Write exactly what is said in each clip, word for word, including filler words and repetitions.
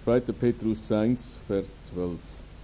zweiter Petrus eins, Vers zwölf.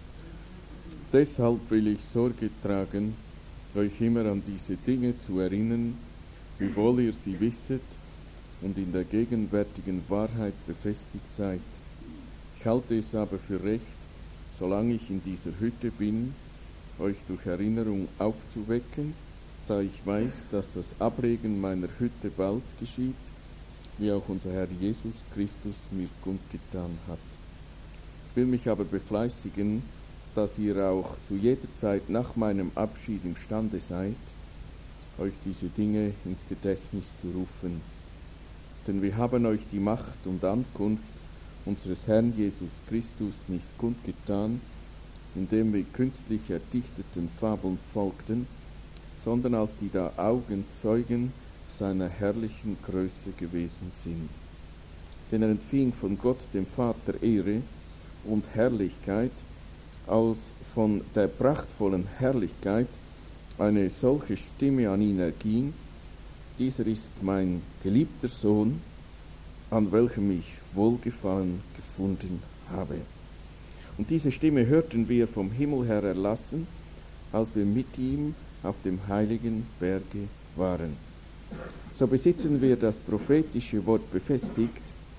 Deshalb will ich Sorge tragen, euch immer an diese Dinge zu erinnern, wiewohl ihr sie wisset und in der gegenwärtigen Wahrheit befestigt seid. Ich halte es aber für recht, solange ich in dieser Hütte bin, euch durch Erinnerung aufzuwecken, da ich weiß, dass das Ablegen meiner Hütte bald geschieht, wie auch unser Herr Jesus Christus mir kundgetan hat. Ich will mich aber befleißigen, dass ihr auch zu jeder Zeit nach meinem Abschied imstande seid, euch diese Dinge ins Gedächtnis zu rufen. Denn wir haben euch die Macht und Ankunft unseres Herrn Jesus Christus nicht kundgetan, indem wir künstlich erdichteten Fabeln folgten, sondern als die da Augenzeugen seiner herrlichen Größe gewesen sind. Denn er empfing von Gott dem Vater Ehre und Herrlichkeit, als von der prachtvollen Herrlichkeit eine solche Stimme an ihn erging: Dieser ist mein geliebter Sohn, an welchem ich Wohlgefallen gefunden habe. Und diese Stimme hörten wir vom Himmel her erlassen, als wir mit ihm auf dem heiligen Berge waren. So besitzen wir das prophetische Wort befestigt,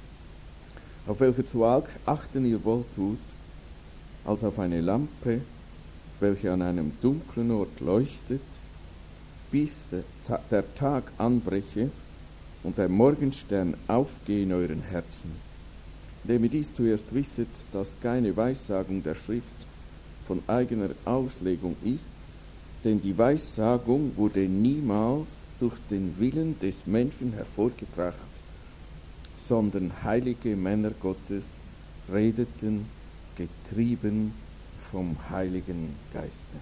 auf welche zu achten ihr wohltut, als auf eine Lampe, welche an einem dunklen Ort leuchtet, bis der, Ta- der Tag anbreche und der Morgenstern aufgehe in euren Herzen. Indem ihr dies zuerst wisset, dass keine Weissagung der Schrift von eigener Auslegung ist, denn die Weissagung wurde niemals durch den Willen des Menschen hervorgebracht, sondern heilige Männer Gottes redeten, getrieben vom Heiligen Geiste.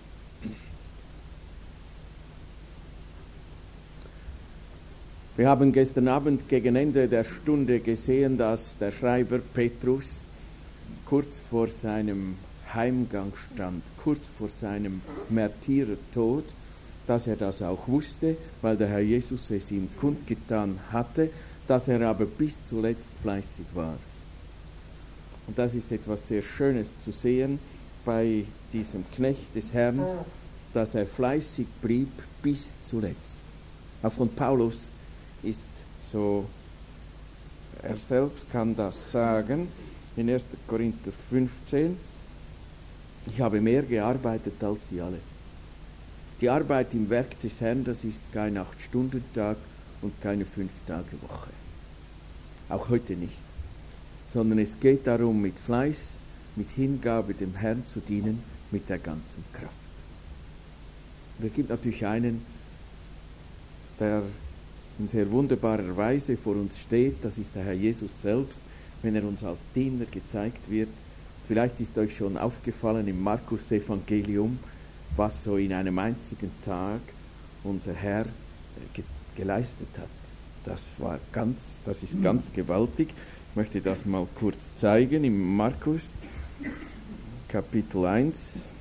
Wir haben gestern Abend gegen Ende der Stunde gesehen, dass der Schreiber Petrus kurz vor seinem Heimgang stand, kurz vor seinem Märtyrertod, dass er das auch wusste, weil der Herr Jesus es ihm kundgetan hatte, dass er aber bis zuletzt fleißig war. Und das ist etwas sehr Schönes zu sehen bei diesem Knecht des Herrn, dass er fleißig blieb bis zuletzt. Auch von Paulus ist so, er selbst kann das sagen, in erster Korinther fünfzehn, ich habe mehr gearbeitet als sie alle. Die Arbeit im Werk des Herrn, das ist kein Acht-Stunden-Tag und keine Fünf-Tage-Woche. Auch heute nicht. Sondern es geht darum, mit Fleiß, mit Hingabe dem Herrn zu dienen, mit der ganzen Kraft. Und es gibt natürlich einen, der in sehr wunderbarer Weise vor uns steht, das ist der Herr Jesus selbst, wenn er uns als Diener gezeigt wird. Vielleicht ist euch schon aufgefallen im Markus-Evangelium, was so in einem einzigen Tag unser Herr ge- geleistet hat. Das war ganz, das ist ganz gewaltig. Ich möchte das mal kurz zeigen im Markus, Kapitel eins.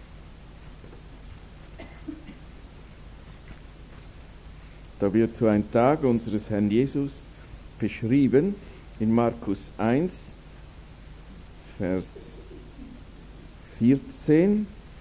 Da wird so ein Tag unseres Herrn Jesus beschrieben in Markus eins, Vers vierzehn.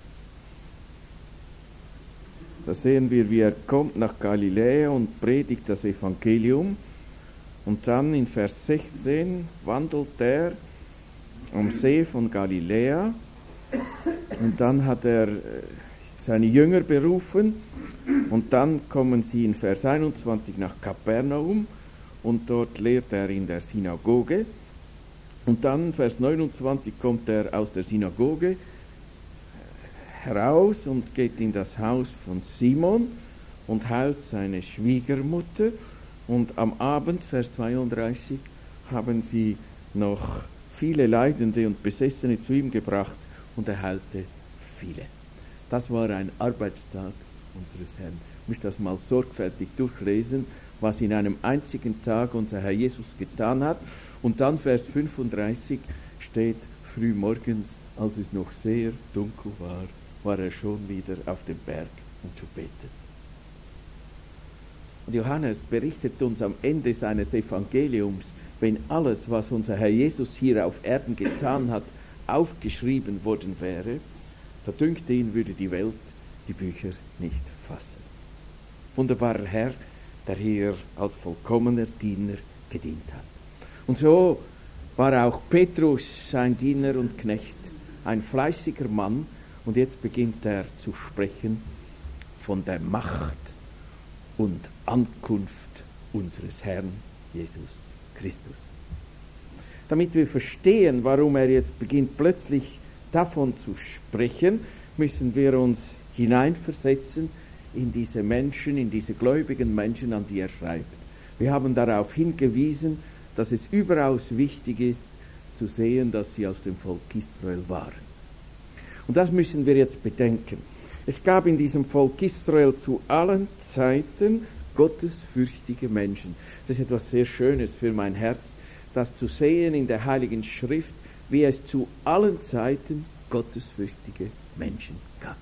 Da sehen wir, wie er kommt nach Galiläa und predigt das Evangelium. Und dann in Vers sechzehn wandelt er am See von Galiläa. Und dann hat er seine Jünger berufen. Und dann kommen sie in Vers einundzwanzig nach Kapernaum. Und dort lehrt er in der Synagoge. Und dann, Vers neunundzwanzig, kommt er aus der Synagoge heraus und geht in das Haus von Simon und heilt seine Schwiegermutter. Und am Abend, Vers zweiunddreißig, haben sie noch viele Leidende und Besessene zu ihm gebracht und er heilte viele. Das war ein Arbeitstag unseres Herrn. Ich muss das mal sorgfältig durchlesen, was in einem einzigen Tag unser Herr Jesus getan hat. Und dann Vers fünfunddreißig steht, früh morgens, als es noch sehr dunkel war, war er schon wieder auf dem Berg, um zu beten. Und Johannes berichtet uns am Ende seines Evangeliums wenn alles, was unser Herr Jesus hier auf Erden getan hat, aufgeschrieben worden wäre, da dünkte ihn, würde die Welt die Bücher nicht fassen. Wunderbarer Herr, der hier als vollkommener Diener gedient hat. Und so war auch Petrus sein Diener und Knecht, ein fleißiger Mann, und jetzt beginnt er zu sprechen von der Macht und Ankunft unseres Herrn Jesus Christus. Damit wir verstehen, warum er jetzt beginnt plötzlich davon zu sprechen, müssen wir uns hineinversetzen in diese Menschen, in diese gläubigen Menschen, an die er schreibt. Wir haben darauf hingewiesen, dass es überaus wichtig ist, zu sehen, dass sie aus dem Volk Israel waren. Und das müssen wir jetzt bedenken. Es gab in diesem Volk Israel zu allen Zeiten gottesfürchtige Menschen. Das ist etwas sehr Schönes für mein Herz, das zu sehen in der Heiligen Schrift, wie es zu allen Zeiten gottesfürchtige Menschen gab.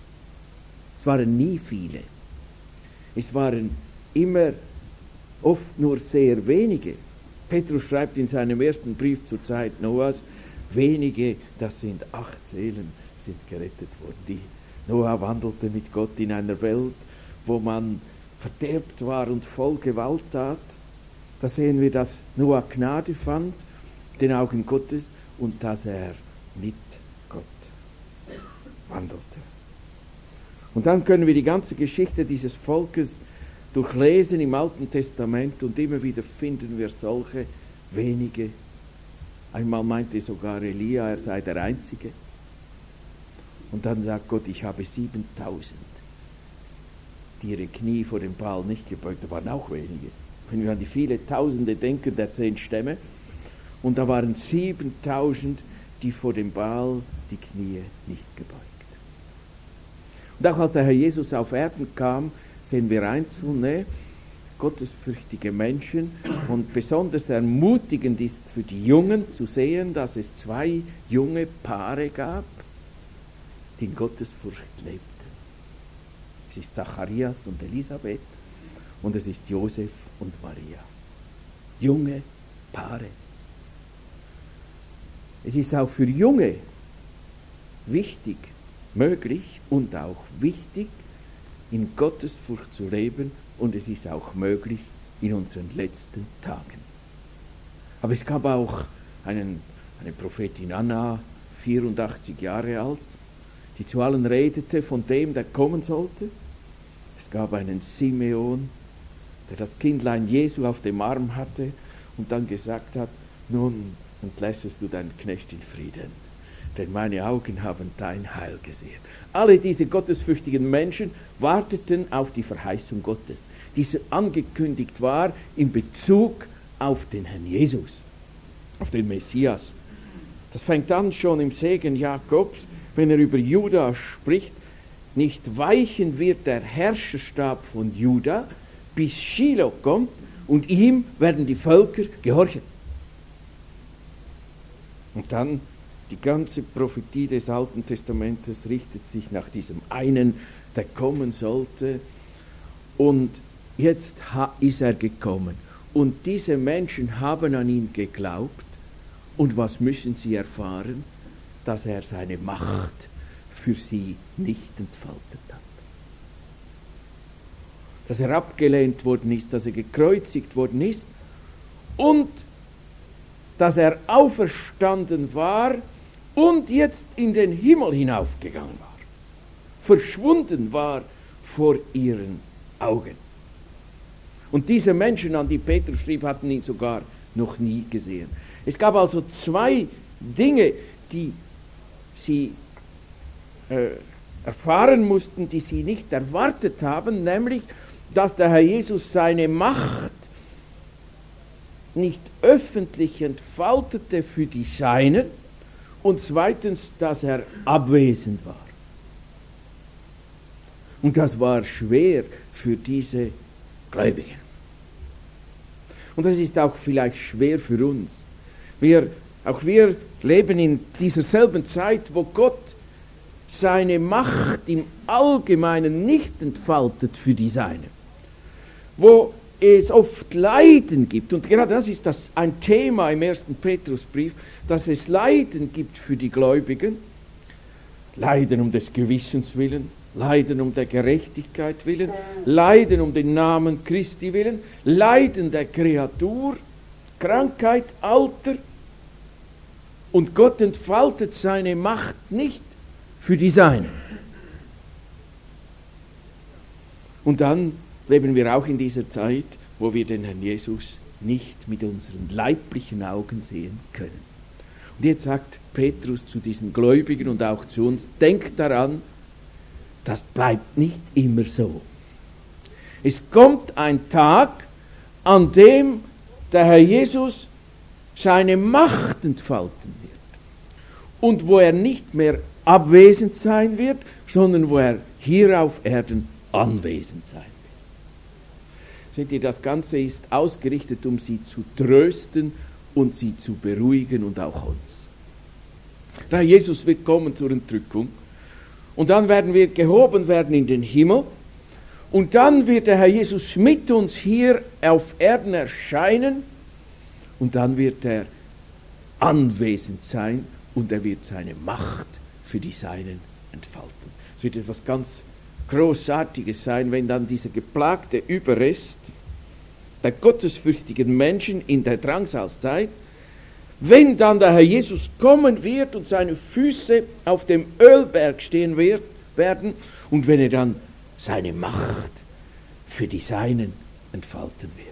Es waren nie viele. Es waren immer oft nur sehr wenige. Petrus schreibt in seinem ersten Brief zur Zeit Noahs, wenige, das sind acht Seelen, sind gerettet worden. Die Noah wandelte mit Gott in einer Welt, wo man verderbt war und voll Gewalttat. Da sehen wir, dass Noah Gnade fand, den Augen Gottes, und dass er mit Gott wandelte. Und dann können wir die ganze Geschichte dieses Volkes durchlesen im Alten Testament, und immer wieder finden wir solche wenige. Einmal meinte sogar Elia, er sei der Einzige. Und dann sagt Gott, ich habe siebentausend, die ihre Knie vor dem Baal nicht gebeugt, da waren auch wenige. Wenn wir an die viele Tausende denken, der zehn Stämme, und da waren siebentausend, die vor dem Baal die Knie nicht gebeugt. Und auch als der Herr Jesus auf Erden kam, sehen wir einzelne gottesfürchtige Menschen, und besonders ermutigend ist für die Jungen zu sehen, dass es zwei junge Paare gab, die in Gottesfurcht lebten. Es ist Zacharias und Elisabeth, und es ist Josef und Maria. Junge Paare. Es ist auch für Junge wichtig, möglich und auch wichtig, in Gottesfurcht zu leben, und es ist auch möglich in unseren letzten Tagen. Aber es gab auch einen, eine Prophetin Anna, vierundachtzig Jahre alt, die zu allen redete von dem, der kommen sollte. Es gab einen Simeon, der das Kindlein Jesu auf dem Arm hatte und dann gesagt hat, nun entlässest du deinen Knecht in Frieden, denn meine Augen haben dein Heil gesehen. Alle diese gottesfürchtigen Menschen warteten auf die Verheißung Gottes, die angekündigt war in Bezug auf den Herrn Jesus, auf den Messias. Das fängt an schon im Segen Jakobs, wenn er über Juda spricht, nicht weichen wird der Herrscherstab von Juda, bis Shiloh kommt, und ihm werden die Völker gehorchen. Und dann die ganze Prophetie des Alten Testamentes richtet sich nach diesem einen, der kommen sollte. Und jetzt ist er gekommen. Und diese Menschen haben an ihn geglaubt. Und was müssen sie erfahren? Dass er seine Macht für sie nicht entfaltet hat. Dass er abgelehnt worden ist, dass er gekreuzigt worden ist und dass er auferstanden war und jetzt in den Himmel hinaufgegangen war. Verschwunden war vor ihren Augen. Und diese Menschen, an die Petrus schrieb, hatten ihn sogar noch nie gesehen. Es gab also zwei Dinge, die sie äh, erfahren mussten, die sie nicht erwartet haben, nämlich, dass der Herr Jesus seine Macht nicht öffentlich entfaltete für die Seinen, und zweitens, dass er abwesend war. Und das war schwer für diese Gläubigen. Und das ist auch vielleicht schwer für uns. Wir, auch wir leben in dieser selben Zeit, wo Gott seine Macht im Allgemeinen nicht entfaltet für die Seinen. Wo es oft Leiden gibt, und gerade das ist das ein Thema im ersten Petrusbrief, dass es Leiden gibt für die Gläubigen, Leiden um des Gewissens willen, Leiden um der Gerechtigkeit willen, Leiden um den Namen Christi willen, Leiden der Kreatur, Krankheit, Alter, und Gott entfaltet seine Macht nicht für die Seinen. Und dann leben wir auch in dieser Zeit, wo wir den Herrn Jesus nicht mit unseren leiblichen Augen sehen können. Und jetzt sagt Petrus zu diesen Gläubigen und auch zu uns, denkt daran, das bleibt nicht immer so. Es kommt ein Tag, an dem der Herr Jesus seine Macht entfalten wird. Und wo er nicht mehr abwesend sein wird, sondern wo er hier auf Erden anwesend sein wird. Seht ihr, das Ganze ist ausgerichtet, um sie zu trösten und sie zu beruhigen und auch uns. Der Herr Jesus wird kommen zur Entrückung und dann werden wir gehoben werden in den Himmel und dann wird der Herr Jesus mit uns hier auf Erden erscheinen und dann wird er anwesend sein und er wird seine Macht für die Seinen entfalten. Es wird etwas ganz Großartiges sein, wenn dann dieser geplagte Überrest der gottesfürchtigen Menschen in der Drangsalzeit, wenn dann der Herr Jesus kommen wird und seine Füße auf dem Ölberg stehen wird, werden und wenn er dann seine Macht für die Seinen entfalten wird.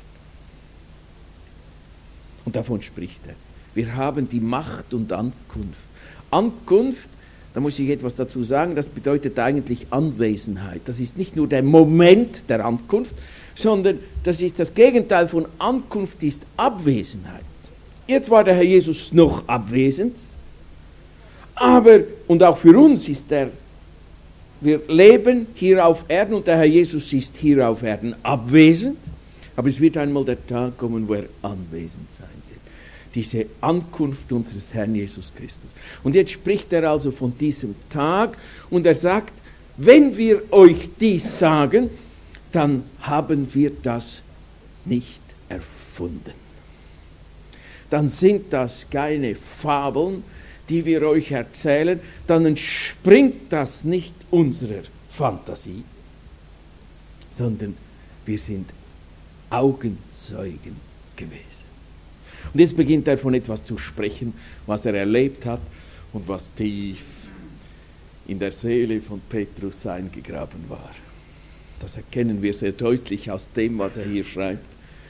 Und davon spricht er. Wir haben die Macht und Ankunft. Ankunft, da muss ich etwas dazu sagen, das bedeutet eigentlich Anwesenheit. Das ist nicht nur der Moment der Ankunft, sondern das ist das Gegenteil von Ankunft, ist Abwesenheit. Jetzt war der Herr Jesus noch abwesend, aber, und auch für uns ist er, wir leben hier auf Erden und der Herr Jesus ist hier auf Erden abwesend, aber es wird einmal der Tag kommen, wo er anwesend sein wird. Diese Ankunft unseres Herrn Jesus Christus. Und jetzt spricht er also von diesem Tag und er sagt, wenn wir euch dies sagen, dann haben wir das nicht erfunden. Dann sind das keine Fabeln, die wir euch erzählen, dann entspringt das nicht unserer Fantasie, sondern wir sind Augenzeugen gewesen. Und jetzt beginnt er von etwas zu sprechen, was er erlebt hat und was tief in der Seele von Petrus eingegraben war. Das erkennen wir sehr deutlich aus dem, was er hier schreibt.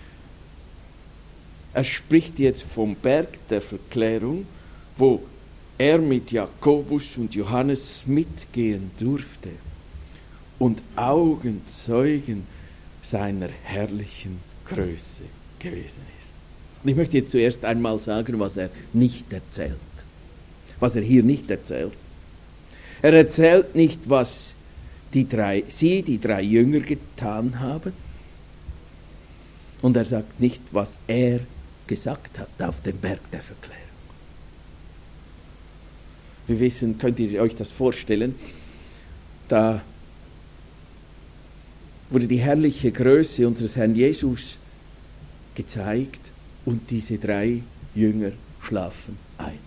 Er spricht jetzt vom Berg der Verklärung, wo er mit Jakobus und Johannes mitgehen durfte und Augenzeugen seiner herrlichen Größe gewesen ist. Und ich möchte jetzt zuerst einmal sagen, was er nicht erzählt. Was er hier nicht erzählt. Er erzählt nicht, was die drei, sie, die drei Jünger, getan haben. Und er sagt nicht, was er gesagt hat auf dem Berg der Verklärung. Wir wissen, könnt ihr euch das vorstellen, da wurde die herrliche Größe unseres Herrn Jesus gezeigt und diese drei Jünger schlafen ein.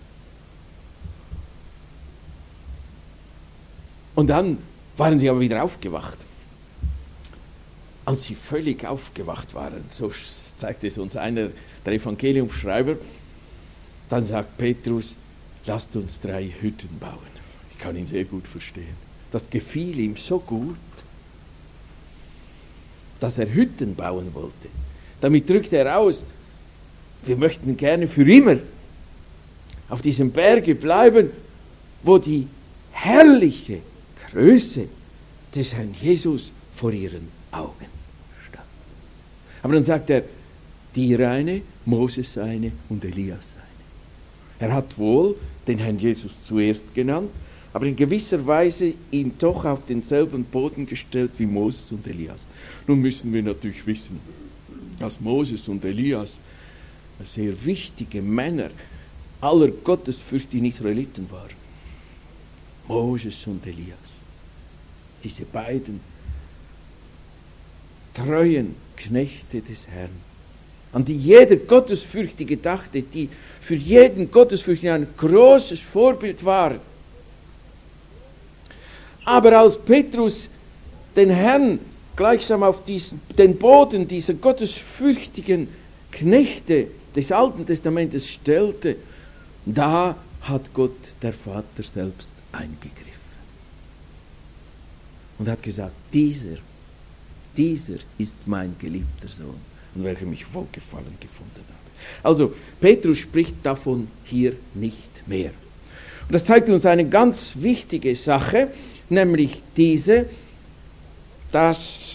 Und dann waren sie aber wieder aufgewacht. Als sie völlig aufgewacht waren, so zeigt es uns einer der Evangeliumsschreiber, dann sagt Petrus, lasst uns drei Hütten bauen. Ich kann ihn sehr gut verstehen. Das gefiel ihm so gut, dass er Hütten bauen wollte. Damit drückt er aus, wir möchten gerne für immer auf diesem Berge bleiben, wo die herrliche Größe des Herrn Jesus vor ihren Augen stand. Aber dann sagt er, dir eine, Moses eine und Elias eine. Er hat wohl den Herrn Jesus zuerst genannt, aber in gewisser Weise ihn doch auf denselben Boden gestellt wie Moses und Elias. Nun müssen wir natürlich wissen, dass Moses und Elias sehr wichtige Männer aller gottesfürchtigen Israeliten waren. Moses und Elias. Diese beiden treuen Knechte des Herrn, an die jeder Gottesfürchtige dachte, die für jeden Gottesfürchtigen ein großes Vorbild waren. Aber als Petrus den Herrn gleichsam auf diesen, den Boden dieser gottesfürchtigen Knechte des Alten Testamentes stellte, da hat Gott, der Vater, selbst eingegriffen und hat gesagt, dieser, dieser ist mein geliebter Sohn, an welchem ich Wohlgefallen gefunden habe. Also Petrus spricht davon hier nicht mehr. Und das zeigt uns eine ganz wichtige Sache, nämlich diese, dass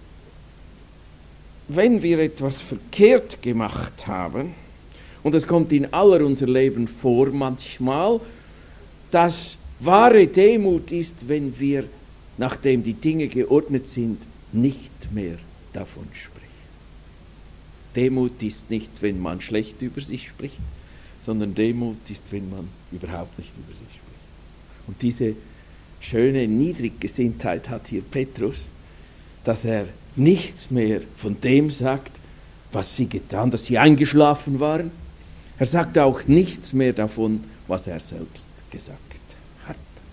wenn wir etwas verkehrt gemacht haben, und es kommt in aller unser Leben vor manchmal, dass wahre Demut ist, wenn wir, nachdem die Dinge geordnet sind, nicht mehr davon sprechen. Demut ist nicht, wenn man schlecht über sich spricht, sondern Demut ist, wenn man überhaupt nicht über sich spricht. Und diese schöne Niedriggesinntheit hat hier Petrus, dass er nichts mehr von dem sagt, was sie getan, dass sie eingeschlafen waren. Er sagt auch nichts mehr davon, was er selbst gesagt hat.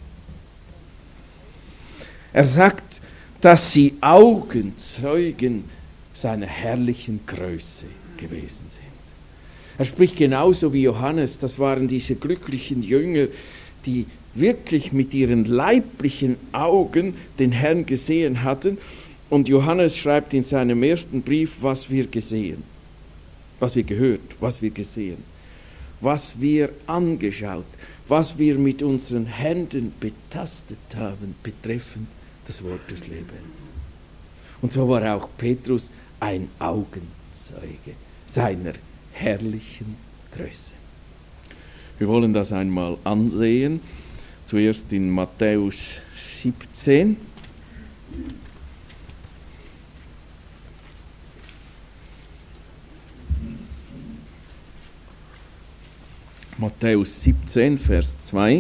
Er sagt, dass sie Augenzeugen seiner herrlichen Größe gewesen sind. Er spricht genauso wie Johannes, das waren diese glücklichen Jünger, die wirklich mit ihren leiblichen Augen den Herrn gesehen hatten. Und Johannes schreibt in seinem ersten Brief, was wir gesehen, was wir gehört, was wir gesehen, was wir angeschaut, was wir mit unseren Händen betastet haben, betreffend das Wort des Lebens. Und so war auch Petrus ein Augenzeuge seiner herrlichen Größe. Wir wollen das einmal ansehen, zuerst in Matthäus siebzehn. Matthäus siebzehn, Vers zwei.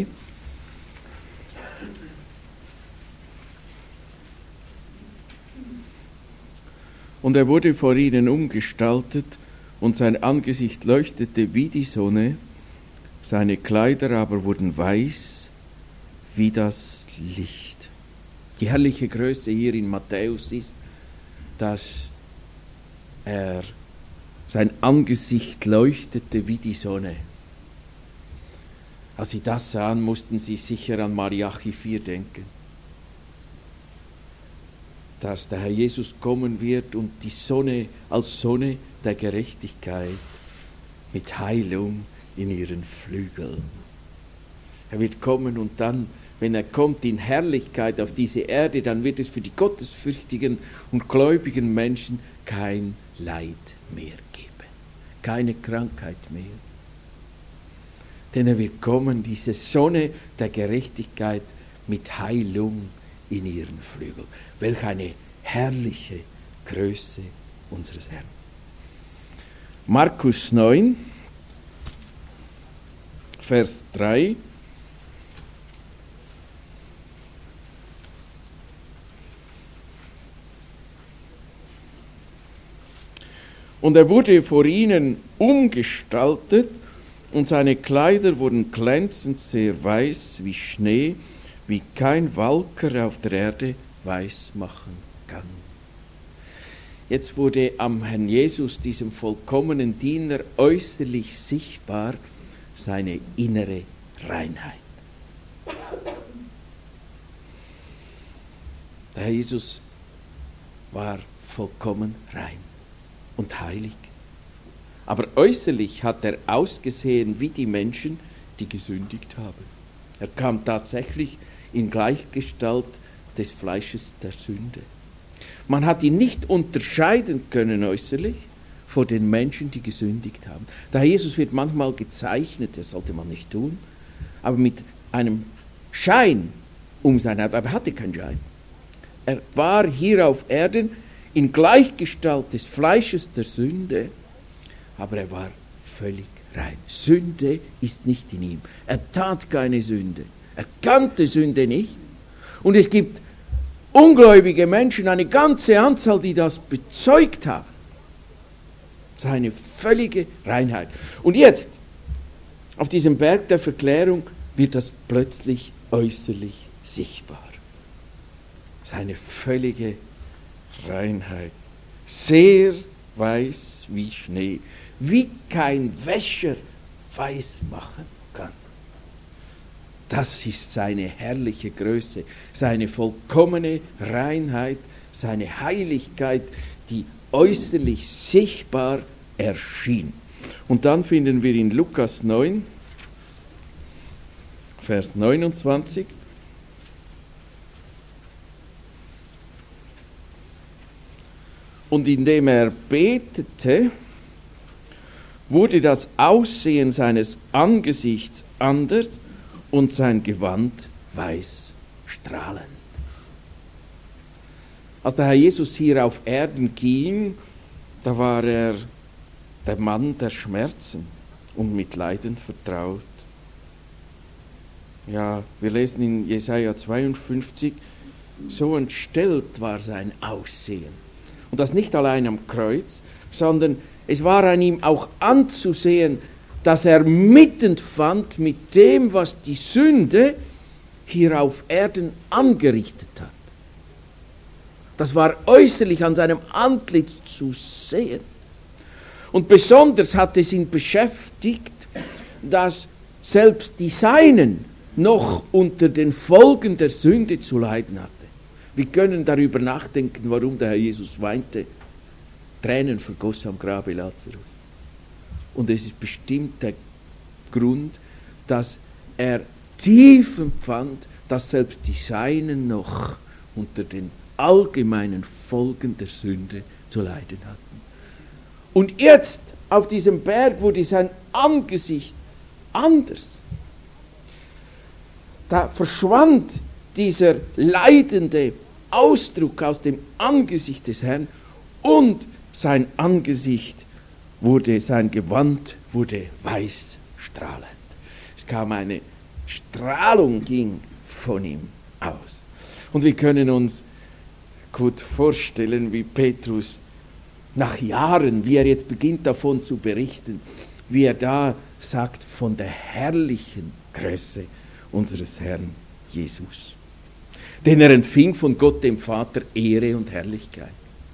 Und er wurde vor ihnen umgestaltet, und sein Angesicht leuchtete wie die Sonne, seine Kleider aber wurden weiß wie das Licht. Die herrliche Größe hier in Matthäus ist, dass er sein Angesicht leuchtete wie die Sonne. Als sie das sahen, mussten sie sicher an Malachi vier denken. Dass der Herr Jesus kommen wird und die Sonne als Sonne der Gerechtigkeit mit Heilung in ihren Flügeln. Er wird kommen und dann, wenn er kommt in Herrlichkeit auf diese Erde, dann wird es für die gottesfürchtigen und gläubigen Menschen kein Leid mehr geben, keine Krankheit mehr. Denn er wird kommen, diese Sonne der Gerechtigkeit mit Heilung in ihren Flügeln. Welch eine herrliche Größe unseres Herrn. Markus neun, Vers drei. Und er wurde vor ihnen umgestaltet, und seine Kleider wurden glänzend sehr weiß wie Schnee, wie kein Walker auf der Erde weiß machen kann. Jetzt wurde am Herrn Jesus, diesem vollkommenen Diener, äußerlich sichtbar seine innere Reinheit. Der Herr Jesus war vollkommen rein und heilig. Aber äußerlich hat er ausgesehen wie die Menschen, die gesündigt haben. Er kam tatsächlich in Gleichgestalt des Fleisches der Sünde. Man hat ihn nicht unterscheiden können äußerlich vor den Menschen, die gesündigt haben. Der Herr Jesus wird manchmal gezeichnet, das sollte man nicht tun, aber mit einem Schein um sein Haupt, aber er hatte keinen Schein. Er war hier auf Erden in Gleichgestalt des Fleisches der Sünde, aber er war völlig rein. Sünde ist nicht in ihm. Er tat keine Sünde. Er kannte Sünde nicht. Und es gibt ungläubige Menschen, eine ganze Anzahl, die das bezeugt haben. Seine völlige Reinheit. Und jetzt, auf diesem Berg der Verklärung, wird das plötzlich äußerlich sichtbar. Seine völlige Reinheit. Sehr weiß wie Schnee, wie kein Wäscher weiß machen kann. Das ist seine herrliche Größe, seine vollkommene Reinheit, seine Heiligkeit, die äußerlich sichtbar erschien. Und dann finden wir in Lukas neun, Vers neunundzwanzig, und indem er betete, wurde das Aussehen seines Angesichts anders und sein Gewand weiß strahlend. Als der Herr Jesus hier auf Erden ging, da war er der Mann der Schmerzen und mit Leiden vertraut. Ja, wir lesen in Jesaja zweiundfünfzig, so entstellt war sein Aussehen. Und das nicht allein am Kreuz, sondern es war an ihm auch anzusehen, dass er mitend fand mit dem, was die Sünde hier auf Erden angerichtet hat. Das war äußerlich an seinem Antlitz zu sehen. Und besonders hat es ihn beschäftigt, dass selbst die Seinen noch unter den Folgen der Sünde zu leiden hatten. Wir können darüber nachdenken, warum der Herr Jesus weinte, Tränen vergoss am Grabe Lazarus. Und es ist bestimmt der Grund, dass er tief empfand, dass selbst die Seinen noch unter den allgemeinen Folgen der Sünde zu leiden hatten. Und jetzt auf diesem Berg wurde sein Angesicht anders. Da verschwand dieser leidende Ausdruck aus dem Angesicht des Herrn und sein Angesicht wurde, sein Gewand wurde weiß strahlend. Es kam eine Strahlung, ging von ihm aus. Und wir können uns gut vorstellen, wie Petrus nach Jahren, wie er jetzt beginnt davon zu berichten, wie er da sagt von der herrlichen Größe unseres Herrn Jesus. Denn er empfing von Gott dem Vater Ehre und Herrlichkeit.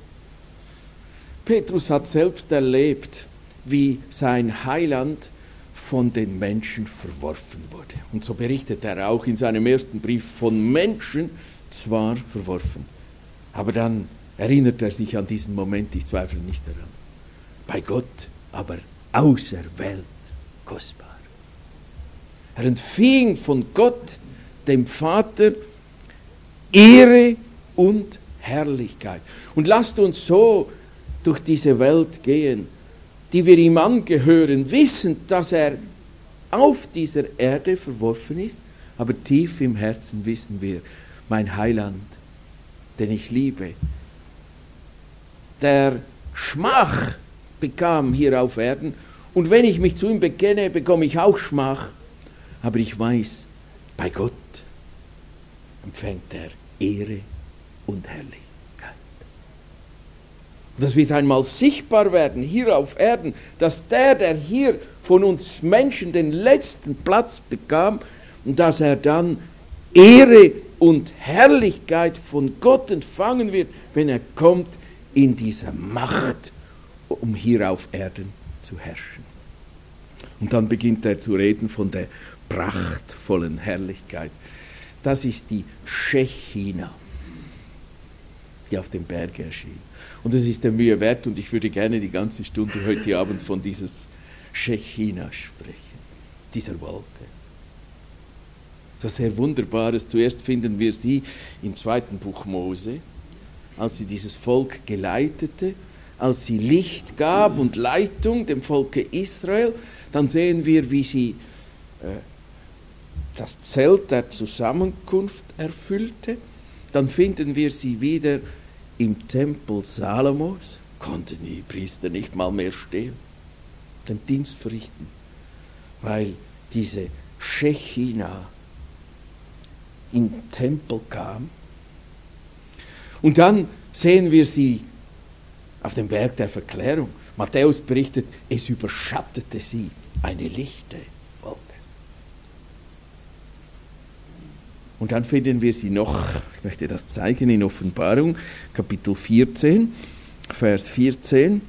Petrus hat selbst erlebt, wie sein Heiland von den Menschen verworfen wurde. Und so berichtet er auch in seinem ersten Brief, von Menschen zwar verworfen, aber dann erinnert er sich an diesen Moment, ich zweifle nicht daran. Bei Gott aber auserwählt kostbar. Er empfing von Gott, dem Vater, Ehre und Herrlichkeit. Und lasst uns so durch diese Welt gehen, die wir ihm angehören, wissend, dass er auf dieser Erde verworfen ist, aber tief im Herzen wissen wir, mein Heiland, den ich liebe, der Schmach bekam hier auf Erden, und wenn ich mich zu ihm bekenne, bekomme ich auch Schmach, aber ich weiß, bei Gott empfängt er Ehre und Herrlichkeit. Das wird einmal sichtbar werden, hier auf Erden, dass der, der hier von uns Menschen den letzten Platz bekam, dass er dann Ehre und Herrlichkeit von Gott empfangen wird, wenn er kommt in dieser Macht, um hier auf Erden zu herrschen. Und dann beginnt er zu reden von der prachtvollen Herrlichkeit. Das ist die Schechina, die auf dem Berg erschien. Und es ist der Mühe wert, und ich würde gerne die ganze Stunde heute Abend von dieses Schechina sprechen, dieser Wolke. Das sehr Wunderbares. Zuerst finden wir sie im zweiten Buch Mose, als sie dieses Volk geleitete, als sie Licht gab und Leitung dem Volke Israel. Dann sehen wir, wie sie äh, das Zelt der Zusammenkunft erfüllte. Dann finden wir sie wieder im Tempel Salomos, konnten die Priester nicht mal mehr stehen, den Dienst verrichten, weil diese Schechina in den Tempel kam. Und dann sehen wir sie auf dem Berg der Verklärung. Matthäus berichtet, es überschattete sie eine lichte Wolke. Und dann finden wir sie noch, ich möchte das zeigen, in Offenbarung, Kapitel vierzehn, Vers vierzehn.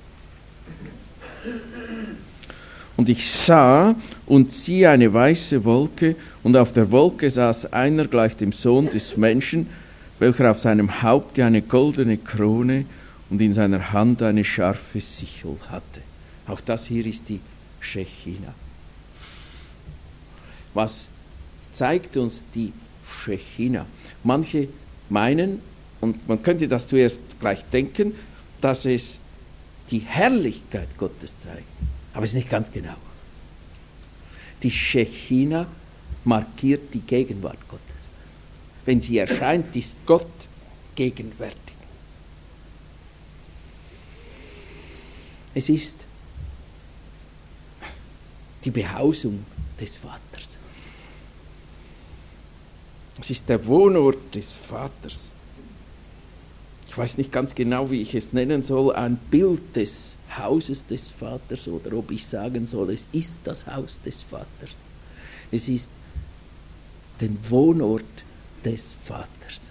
Und ich sah und siehe eine weiße Wolke, und auf der Wolke saß einer gleich dem Sohn des Menschen, welcher auf seinem Haupte eine goldene Krone und in seiner Hand eine scharfe Sichel hatte. Auch das hier ist die Schechina. Was zeigt uns die Schechina? Manche meinen, und man könnte das zuerst gleich denken, dass es die Herrlichkeit Gottes zeigt. Aber es ist nicht ganz genau. Die Schechina markiert die Gegenwart Gottes. Wenn sie erscheint, ist Gott gegenwärtig. Es ist die Behausung des Vaters. Es ist der Wohnort des Vaters. Ich weiß nicht ganz genau, wie ich es nennen soll, ein Bild des Hauses des Vaters, oder ob ich sagen soll, es ist das Haus des Vaters. Es ist den Wohnort des Vaters.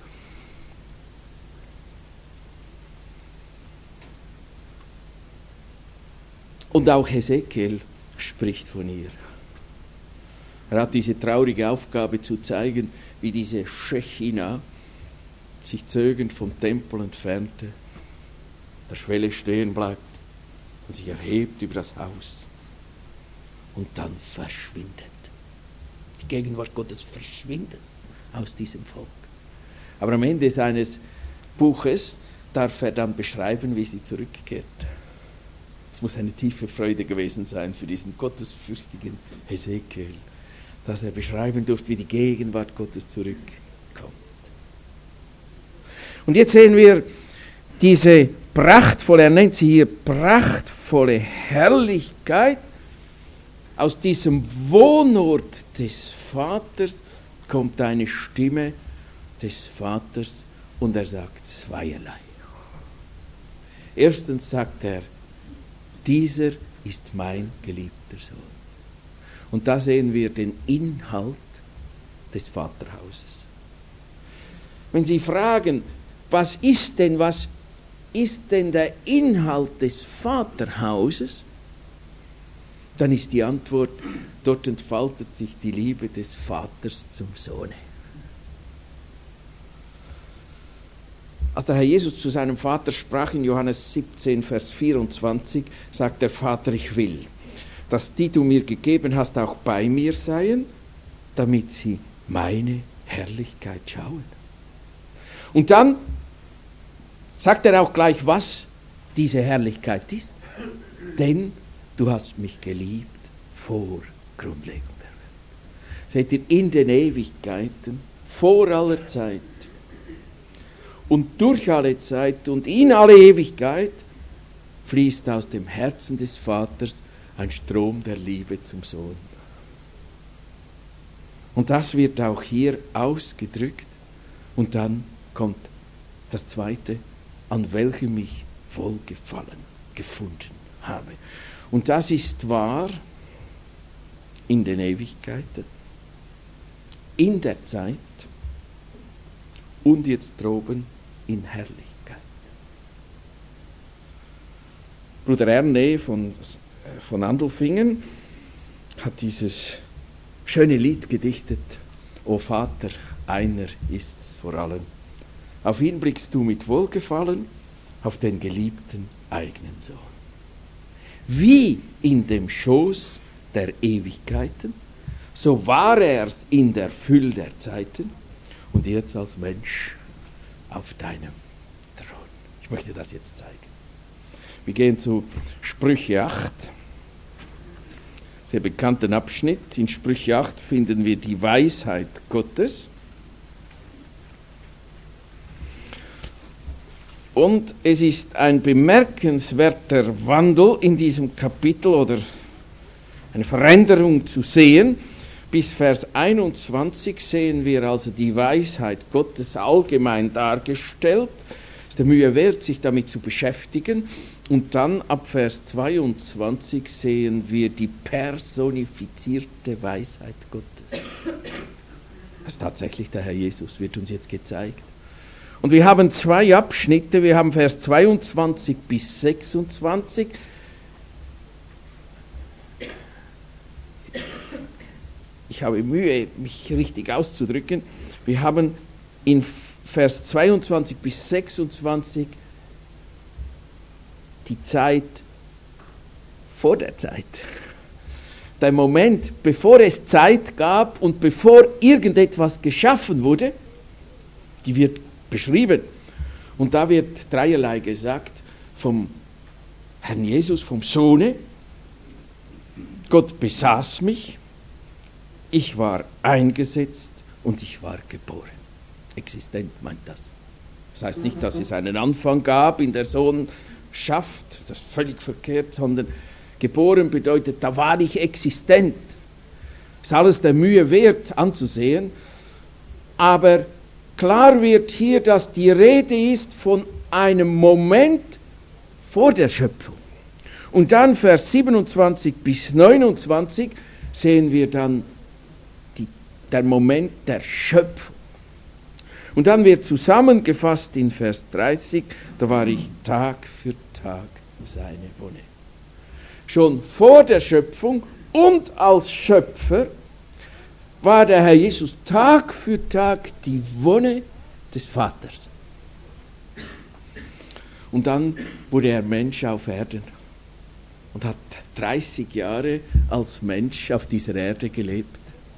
Und auch Hesekiel spricht von ihr. Er hat diese traurige Aufgabe zu zeigen, wie diese Schechina sich zögernd vom Tempel entfernte, der Schwelle stehen bleibt und sich erhebt über das Haus und dann verschwindet. Die Gegenwart Gottes verschwindet aus diesem Volk. Aber am Ende seines Buches darf er dann beschreiben, wie sie zurückkehrt. Es muss eine tiefe Freude gewesen sein für diesen gottesfürchtigen Hesekiel, dass er beschreiben durfte, wie die Gegenwart Gottes zurückkommt. Und jetzt sehen wir diese prachtvolle, er nennt sie hier prachtvolle Herrlichkeit. Aus diesem Wohnort des Vaters kommt eine Stimme des Vaters und er sagt zweierlei. Erstens sagt er, dieser ist mein geliebter Sohn. Und da sehen wir den Inhalt des Vaterhauses. Wenn Sie fragen, was ist denn, was ist denn der Inhalt des Vaterhauses, dann ist die Antwort, dort entfaltet sich die Liebe des Vaters zum Sohne. Als der Herr Jesus zu seinem Vater sprach in Johannes siebzehn, Vers vierundzwanzig, sagt der Vater, ich will, dass die du mir gegeben hast, auch bei mir seien, damit sie meine Herrlichkeit schauen. Und dann sagt er auch gleich, was diese Herrlichkeit ist. Denn du hast mich geliebt vor Grundlegung der Welt. Seht ihr, in den Ewigkeiten, vor aller Zeit und durch alle Zeit und in alle Ewigkeit fließt aus dem Herzen des Vaters ein Strom der Liebe zum Sohn. Und das wird auch hier ausgedrückt. Und dann kommt das Zweite, an welchem ich Wohlgefallen gefunden habe. Und das ist wahr in den Ewigkeiten, in der Zeit und jetzt droben in Herrlichkeit. Bruder Erne von, von Andelfingen hat dieses schöne Lied gedichtet, O Vater, einer ist's vor allem. Auf ihn blickst du mit Wohlgefallen, auf den geliebten eigenen Sohn. Wie in dem Schoß der Ewigkeiten, so war er's in der Fülle der Zeiten und jetzt als Mensch auf deinem Thron. Ich möchte das jetzt zeigen. Wir gehen zu Sprüche acht. Sehr bekannten Abschnitt. In Sprüche acht finden wir die Weisheit Gottes. Und es ist ein bemerkenswerter Wandel in diesem Kapitel oder eine Veränderung zu sehen, bis Vers einundzwanzig sehen wir also die Weisheit Gottes allgemein dargestellt. Es ist der Mühe wert, sich damit zu beschäftigen. Und dann ab Vers zweiundzwanzig sehen wir die personifizierte Weisheit Gottes. Das ist tatsächlich der Herr Jesus, wird uns jetzt gezeigt. Und wir haben zwei Abschnitte, wir haben Vers zweiundzwanzig bis sechsundzwanzig. Ich habe Mühe, mich richtig auszudrücken. Wir haben in Vers zweiundzwanzig bis sechsundzwanzig die Zeit vor der Zeit. Der Moment, bevor es Zeit gab und bevor irgendetwas geschaffen wurde, die wird beschrieben. Und da wird dreierlei gesagt vom Herrn Jesus, vom Sohne. Gott besaß mich, ich war eingesetzt und ich war geboren. Existent meint das. Das heißt nicht, dass es einen Anfang gab in der Sohnschaft, das ist völlig verkehrt, sondern geboren bedeutet, da war ich existent. Ist alles der Mühe wert anzusehen, aber klar wird hier, dass die Rede ist von einem Moment vor der Schöpfung. Und dann Vers siebenundzwanzig bis neunundzwanzig sehen wir dann die, der Moment der Schöpfung. Und dann wird zusammengefasst in Vers dreißig, da war ich Tag für Tag seine Wonne. Schon vor der Schöpfung und als Schöpfer war der Herr Jesus Tag für Tag die Wonne des Vaters. Und dann wurde er Mensch auf Erden und hat dreißig Jahre als Mensch auf dieser Erde gelebt.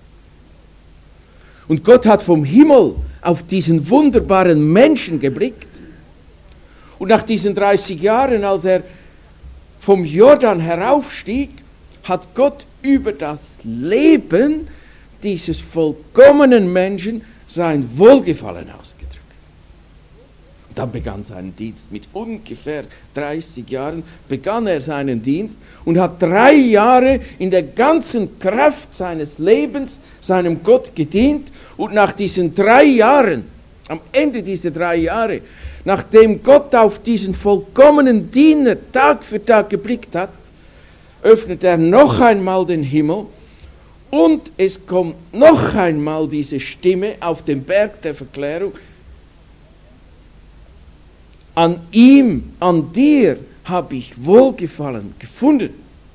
Und Gott hat vom Himmel auf diesen wunderbaren Menschen geblickt. Und nach diesen dreißig Jahren, als er vom Jordan heraufstieg, hat Gott über das Leben dieses vollkommenen Menschen sein Wohlgefallen ausgedrückt. Und dann begann sein Dienst. Mit ungefähr dreißig Jahren begann er seinen Dienst und hat drei Jahre in der ganzen Kraft seines Lebens seinem Gott gedient. Und nach diesen drei Jahren, am Ende dieser drei Jahre, nachdem Gott auf diesen vollkommenen Diener Tag für Tag geblickt hat, öffnet er noch einmal den Himmel und es kommt noch einmal diese Stimme auf dem Berg der Verklärung. An ihm, an dir habe ich Wohlgefallen gefunden.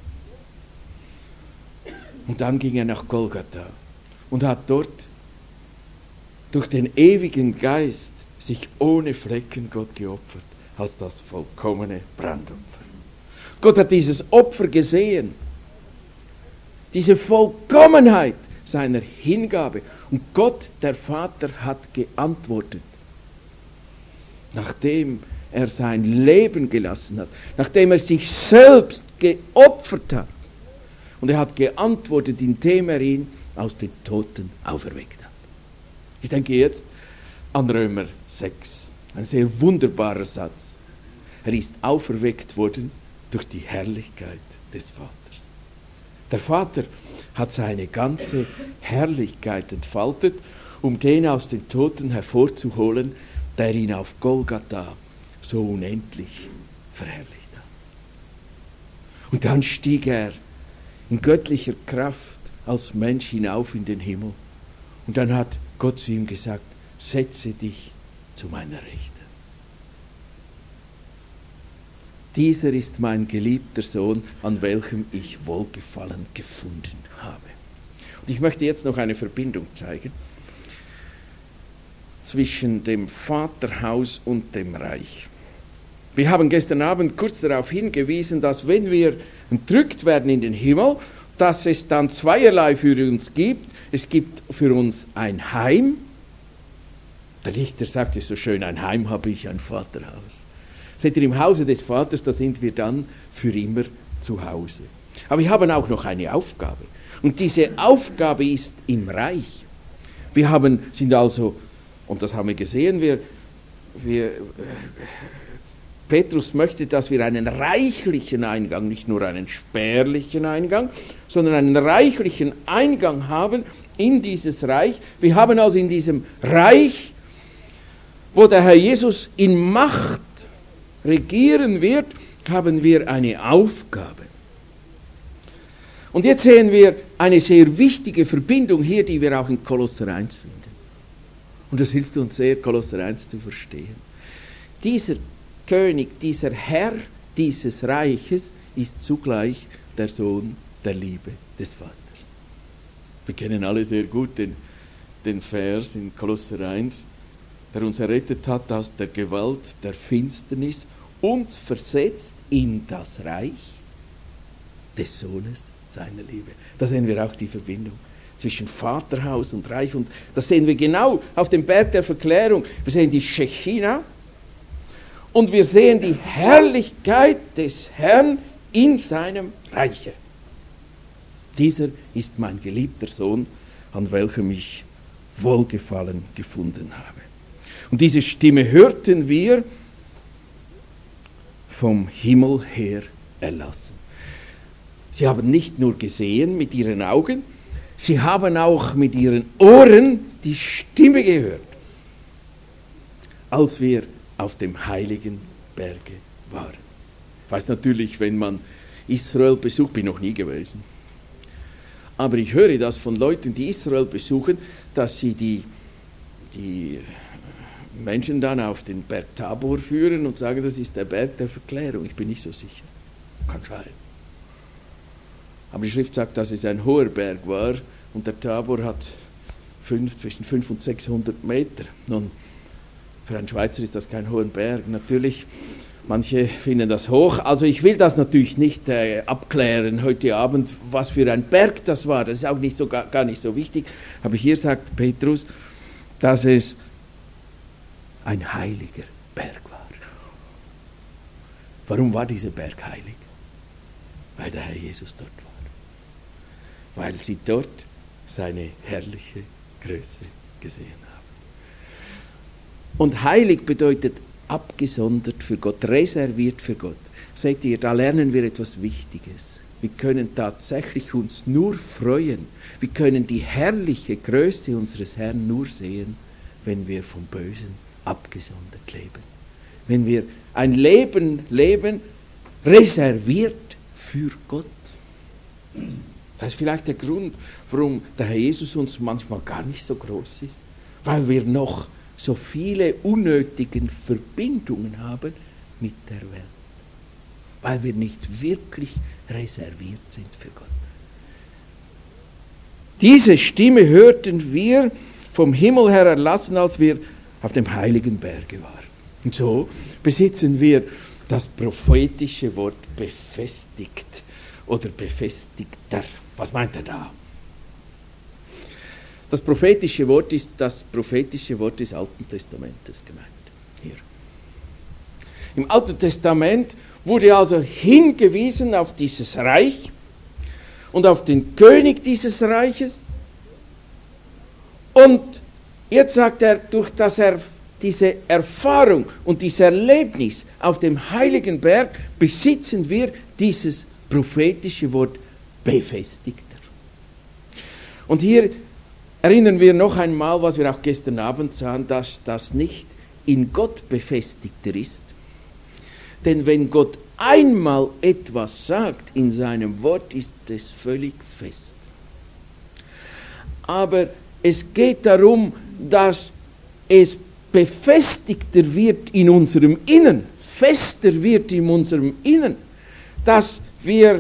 Und dann ging er nach Golgatha und hat dort durch den ewigen Geist sich ohne Flecken Gott geopfert, als das vollkommene Brandopfer. Gott hat dieses Opfer gesehen, diese Vollkommenheit seiner Hingabe. Und Gott, der Vater, hat geantwortet. Nachdem er sein Leben gelassen hat, nachdem er sich selbst geopfert hat. Und er hat geantwortet, indem er ihn aus den Toten auferweckt hat. Ich denke jetzt an Römer sechs, ein sehr wunderbarer Satz. Er ist auferweckt worden durch die Herrlichkeit des Vaters. Der Vater hat seine ganze Herrlichkeit entfaltet, um den aus den Toten hervorzuholen, der ihn auf Golgatha so unendlich verherrlicht hat. Und dann stieg er in göttlicher Kraft als Mensch hinauf in den Himmel. Und dann hat Gott zu ihm gesagt, setze dich zu meiner Rechten. Dieser ist mein geliebter Sohn, an welchem ich Wohlgefallen gefunden habe. Und ich möchte jetzt noch eine Verbindung zeigen zwischen dem Vaterhaus und dem Reich. Wir haben gestern Abend kurz darauf hingewiesen, dass wenn wir entrückt werden in den Himmel, dass es dann zweierlei für uns gibt. Es gibt für uns ein Heim. Der Dichter sagt es so schön, ein Heim habe ich, ein Vaterhaus. Seht ihr, im Hause des Vaters, da sind wir dann für immer zu Hause. Aber wir haben auch noch eine Aufgabe. Und diese Aufgabe ist im Reich. Wir haben, sind also, und das haben wir gesehen, wir, wir Petrus möchte, dass wir einen reichlichen Eingang, nicht nur einen spärlichen Eingang, sondern einen reichlichen Eingang haben in dieses Reich. Wir haben also in diesem Reich, wo der Herr Jesus in Macht regieren wird, haben wir eine Aufgabe. Und jetzt sehen wir eine sehr wichtige Verbindung hier, die wir auch in Kolosser eins finden. Und das hilft uns sehr, Kolosser eins zu verstehen. Dieser König, dieser Herr dieses Reiches ist zugleich der Sohn der Liebe des Vaters. Wir kennen alle sehr gut den, den Vers in Kolosser eins, der uns errettet hat aus der Gewalt der Finsternis und versetzt in das Reich des Sohnes seiner Liebe. Da sehen wir auch die Verbindung zwischen Vaterhaus und Reich. Und das sehen wir genau auf dem Berg der Verklärung. Wir sehen die Shechina und wir sehen die Herrlichkeit des Herrn in seinem Reiche. Dieser ist mein geliebter Sohn, an welchem ich Wohlgefallen gefunden habe. Und diese Stimme hörten wir vom Himmel her erlassen. Sie haben nicht nur gesehen mit ihren Augen, sie haben auch mit ihren Ohren die Stimme gehört, als wir auf dem heiligen Berge waren. Ich weiß natürlich, wenn man Israel besucht, bin noch nie gewesen, aber ich höre das von Leuten, die Israel besuchen, dass sie die, die Menschen dann auf den Berg Tabor führen und sagen, das ist der Berg der Verklärung. Ich bin nicht so sicher. Kann sein. Aber die Schrift sagt, dass es ein hoher Berg war und der Tabor hat fünf, zwischen fünfhundert und sechshundert Meter. Nun, für einen Schweizer ist das kein hoher Berg. Natürlich, manche finden das hoch. Also ich will das natürlich nicht äh, abklären heute Abend, was für ein Berg das war. Das ist auch nicht so, gar, gar nicht so wichtig. Aber hier sagt Petrus, dass es ein heiliger Berg war. Warum war dieser Berg heilig? Weil der Herr Jesus dort war. Weil sie dort seine herrliche Größe gesehen haben. Und heilig bedeutet abgesondert für Gott, reserviert für Gott. Seht ihr, da lernen wir etwas Wichtiges. Wir können tatsächlich uns nur freuen. Wir können die herrliche Größe unseres Herrn nur sehen, wenn wir vom Bösen abgesondert leben. Wenn wir ein Leben leben, reserviert für Gott. Das ist vielleicht der Grund, warum der Herr Jesus uns manchmal gar nicht so groß ist, weil wir noch so viele unnötige Verbindungen haben mit der Welt. Weil wir nicht wirklich reserviert sind für Gott. Diese Stimme hörten wir vom Himmel her erlassen, als wir auf dem heiligen Berge waren. Und so besitzen wir das prophetische Wort befestigt oder befestigter. Was meint er da? Das prophetische Wort ist das prophetische Wort des Alten Testamentes gemeint. Hier. Im Alten Testament wurde also hingewiesen auf dieses Reich und auf den König dieses Reiches. Und jetzt sagt er, durch das er diese Erfahrung und dieses Erlebnis auf dem heiligen Berg besitzen wir dieses prophetische Wort befestigter. Und hier erinnern wir noch einmal, was wir auch gestern Abend sahen, dass das nicht in Gott befestigter ist. Denn wenn Gott einmal etwas sagt in seinem Wort, ist es völlig fest. Aber es geht darum, dass es befestigter wird in unserem Innern, fester wird in unserem Innern, dass wir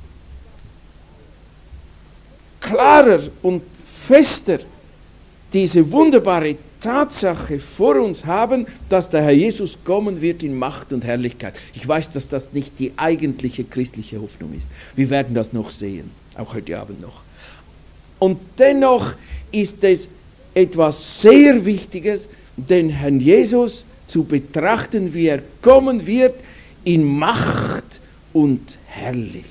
klarer und fester diese wunderbare Tatsache vor uns haben, dass der Herr Jesus kommen wird in Macht und Herrlichkeit. Ich weiß, dass das nicht die eigentliche christliche Hoffnung ist. Wir werden das noch sehen, auch heute Abend noch. Und dennoch ist es etwas sehr Wichtiges, den Herrn Jesus zu betrachten, wie er kommen wird in Macht und Herrlichkeit.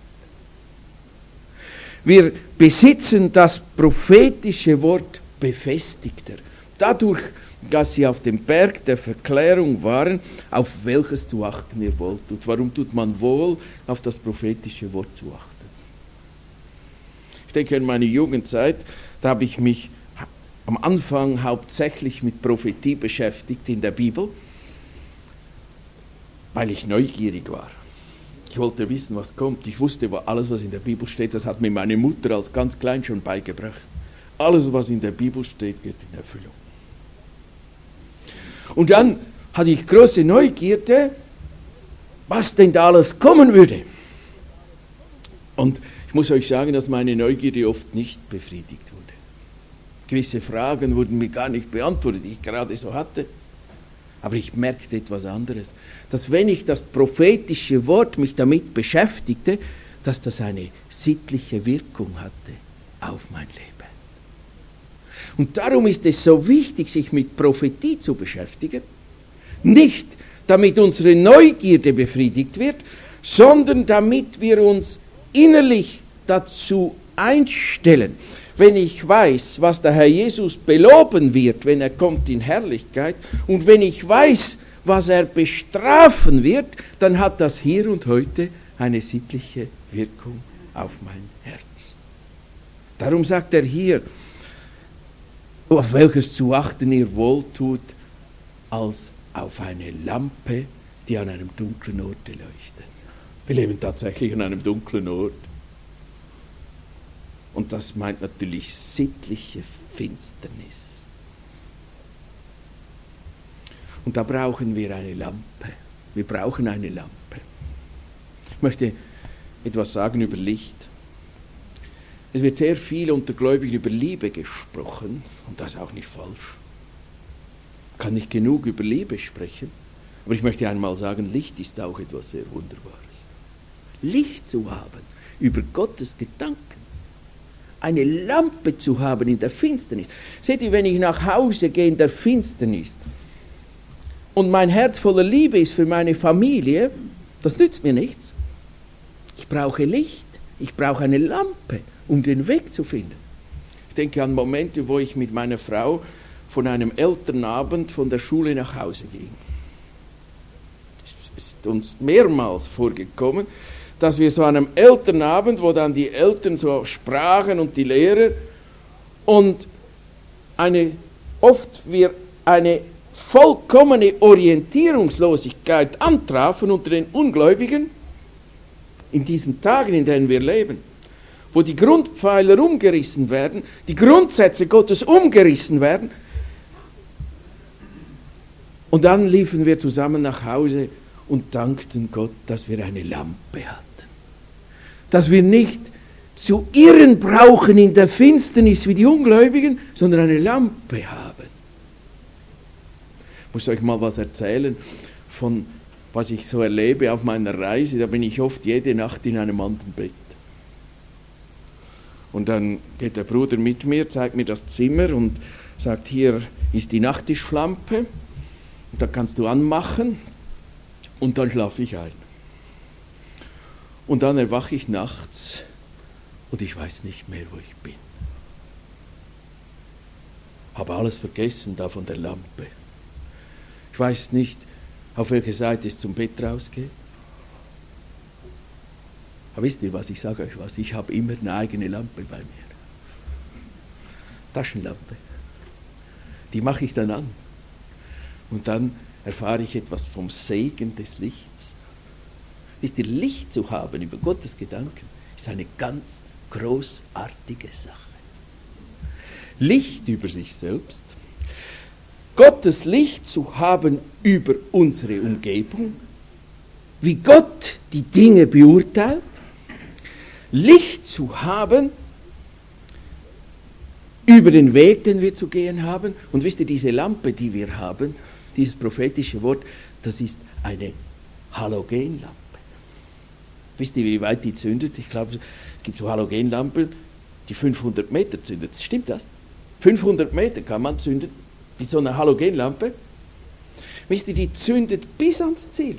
Wir besitzen das prophetische Wort befestigter. Dadurch dass sie auf dem Berg der Verklärung waren, auf welches zu achten ihr wollt. Und warum tut man wohl, auf das prophetische Wort zu achten? Ich denke an meine Jugendzeit, da habe ich mich am Anfang hauptsächlich mit Prophetie beschäftigt in der Bibel, weil ich neugierig war. Ich wollte wissen, was kommt. Ich wusste, alles, was in der Bibel steht, das hat mir meine Mutter als ganz klein schon beigebracht. Alles, was in der Bibel steht, geht in Erfüllung. Und dann hatte ich große Neugierde, was denn da alles kommen würde. Und ich muss euch sagen, dass meine Neugierde oft nicht befriedigt wurde. Gewisse Fragen wurden mir gar nicht beantwortet, die ich gerade so hatte. Aber ich merkte etwas anderes, dass wenn ich das prophetische Wort mich damit beschäftigte, dass das eine sittliche Wirkung hatte auf mein Leben. Und darum ist es so wichtig, sich mit Prophetie zu beschäftigen, nicht damit unsere Neugierde befriedigt wird, sondern damit wir uns innerlich dazu einstellen. Wenn ich weiß, was der Herr Jesus beloben wird, wenn er kommt in Herrlichkeit, und wenn ich weiß, was er bestrafen wird, dann hat das hier und heute eine sittliche Wirkung auf mein Herz. Darum sagt er hier, auf welches zu achten ihr wohltut, als auf eine Lampe, die an einem dunklen Orte leuchtet. Wir leben tatsächlich an einem dunklen Ort. Und das meint natürlich sittliche Finsternis. Und da brauchen wir eine Lampe. Wir brauchen eine Lampe. Ich möchte etwas sagen über Licht. Es wird sehr viel unter Gläubigen über Liebe gesprochen, und das ist auch nicht falsch. Ich kann nicht genug über Liebe sprechen, aber ich möchte einmal sagen, Licht ist auch etwas sehr Wunderbares. Licht zu haben über Gottes Gedanken. Eine Lampe zu haben in der Finsternis. Seht ihr, wenn ich nach Hause gehe in der Finsternis und mein Herz voller Liebe ist für meine Familie, das nützt mir nichts. Ich brauche Licht, ich brauche eine Lampe, um den Weg zu finden. Ich denke an Momente, wo ich mit meiner Frau von einem Elternabend von der Schule nach Hause ging. Es ist uns mehrmals vorgekommen, dass wir so an einem Elternabend, wo dann die Eltern so sprachen und die Lehrer, und eine, oft wir eine vollkommene Orientierungslosigkeit antrafen unter den Ungläubigen in diesen Tagen, in denen wir leben, wo die Grundpfeiler umgerissen werden, die Grundsätze Gottes umgerissen werden, und dann liefen wir zusammen nach Hause und dankten Gott, dass wir eine Lampe hatten. Dass wir nicht zu irren brauchen in der Finsternis wie die Ungläubigen, sondern eine Lampe haben. Ich muss euch mal was erzählen von was ich so erlebe auf meiner Reise. Da bin ich oft jede Nacht in einem anderen Bett. Und dann geht der Bruder mit mir, zeigt mir das Zimmer und sagt, hier ist die Nachttischlampe. Und da kannst du anmachen. Und dann schlafe ich ein. Und dann erwache ich nachts und ich weiß nicht mehr, wo ich bin. Habe alles vergessen da von der Lampe. Ich weiß nicht, auf welche Seite es zum Bett rausgeht. Aber wisst ihr was, ich sage euch was, ich habe immer eine eigene Lampe bei mir. Taschenlampe. Die mache ich dann an. Und dann erfahre ich etwas vom Segen des Lichts. Wisst ihr, Licht zu haben über Gottes Gedanken ist eine ganz großartige Sache. Licht über sich selbst, Gottes Licht zu haben über unsere Umgebung, wie Gott die Dinge beurteilt, Licht zu haben über den Weg, den wir zu gehen haben. Und wisst ihr, diese Lampe, die wir haben, dieses prophetische Wort, das ist eine Halogenlampe. Wisst ihr, wie weit die zündet? Ich glaube, es gibt so Halogenlampen, die fünfhundert Meter zündet. Stimmt das? fünfhundert Meter kann man zünden, wie so eine Halogenlampe. Wisst ihr, die zündet bis ans Ziel.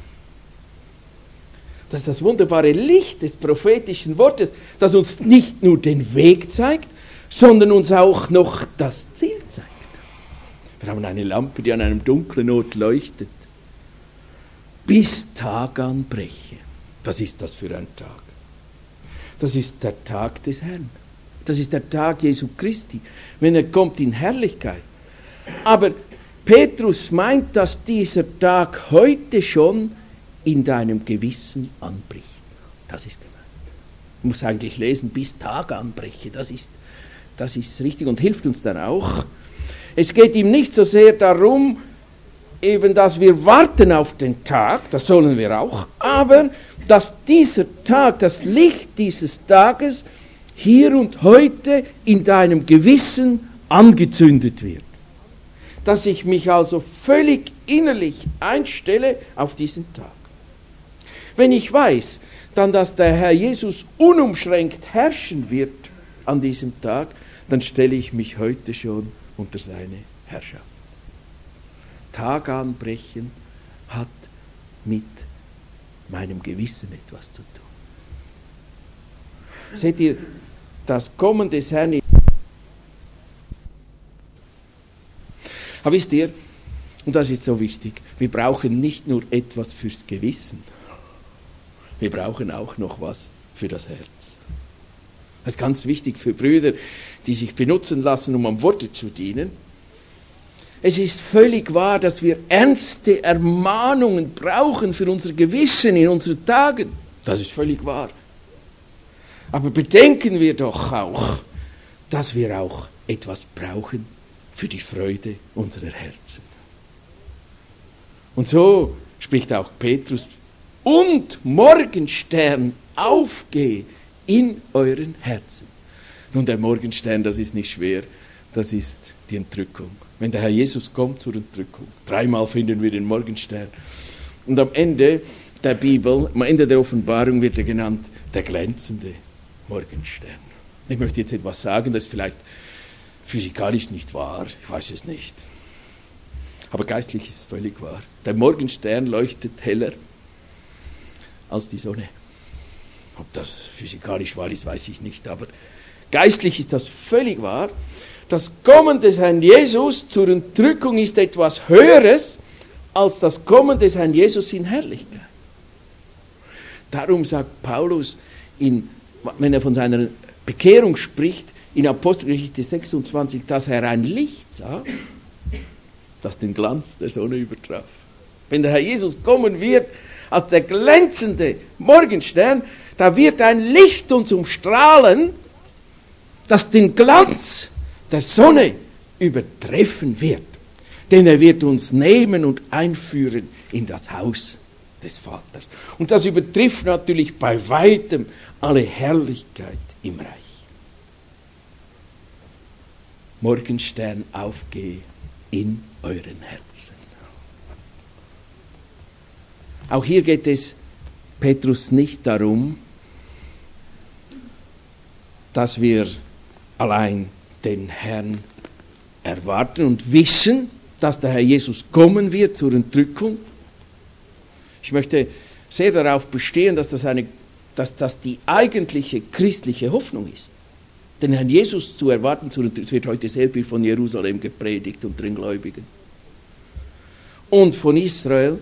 Das ist das wunderbare Licht des prophetischen Wortes, das uns nicht nur den Weg zeigt, sondern uns auch noch das Ziel zeigt. Wir haben eine Lampe, die an einem dunklen Ort leuchtet. Bis Tag anbreche. Was ist das für ein Tag? Das ist der Tag des Herrn. Das ist der Tag Jesu Christi, wenn er kommt in Herrlichkeit. Aber Petrus meint, dass dieser Tag heute schon in deinem Gewissen anbricht. Das ist gemeint. Man muss eigentlich lesen, bis Tag anbreche. Das ist, das ist richtig und hilft uns dann auch. Es geht ihm nicht so sehr darum, eben, dass wir warten auf den Tag, das sollen wir auch, aber dass dieser Tag, das Licht dieses Tages hier und heute in deinem Gewissen angezündet wird. Dass ich mich also völlig innerlich einstelle auf diesen Tag. Wenn ich weiß, dann, dass der Herr Jesus unumschränkt herrschen wird an diesem Tag, dann stelle ich mich heute schon unter seine Herrschaft. Tag anbrechen hat mit meinem Gewissen etwas zu tun. Seht ihr, das Kommen des Herrn. Aber wisst ihr, und das ist so wichtig, wir brauchen nicht nur etwas fürs Gewissen, wir brauchen auch noch was für das Herz. Das ist ganz wichtig für Brüder, die sich benutzen lassen, um am Worte zu dienen. Es ist völlig wahr, dass wir ernste Ermahnungen brauchen für unser Gewissen in unseren Tagen. Das ist völlig wahr. Aber bedenken wir doch auch, dass wir auch etwas brauchen für die Freude unserer Herzen. Und so spricht auch Petrus, und Morgenstern aufgehe in euren Herzen. Nun, der Morgenstern, das ist nicht schwer, das ist die Entrückung. Wenn der Herr Jesus kommt zur Entrückung, dreimal finden wir den Morgenstern. Und am Ende der Bibel, am Ende der Offenbarung wird er genannt, der glänzende Morgenstern. Ich möchte jetzt etwas sagen, das ist vielleicht physikalisch nicht wahr, ich weiß es nicht. Aber geistlich ist es völlig wahr. Der Morgenstern leuchtet heller als die Sonne. Ob das physikalisch wahr ist, weiß ich nicht, aber geistlich ist das völlig wahr. Das Kommen des Herrn Jesus zur Entrückung ist etwas Höheres als das Kommen des Herrn Jesus in Herrlichkeit. Darum sagt Paulus, in, wenn er von seiner Bekehrung spricht, in Apostelgeschichte sechsundzwanzig, dass er ein Licht sah, das den Glanz der Sonne übertraf. Wenn der Herr Jesus kommen wird, als der glänzende Morgenstern, da wird ein Licht uns umstrahlen, das den Glanz der Sonne übertreffen wird. Denn er wird uns nehmen und einführen in das Haus des Vaters. Und das übertrifft natürlich bei weitem alle Herrlichkeit im Reich. Morgenstern aufgehe in euren Herzen. Auch hier geht es Petrus nicht darum, dass wir allein den Herrn erwarten und wissen, dass der Herr Jesus kommen wird zur Entrückung. Ich möchte sehr darauf bestehen, dass das, eine, dass das die eigentliche christliche Hoffnung ist. Den Herrn Jesus zu erwarten, es wird heute sehr viel von Jerusalem gepredigt unter den Gläubigen. Und von Israel.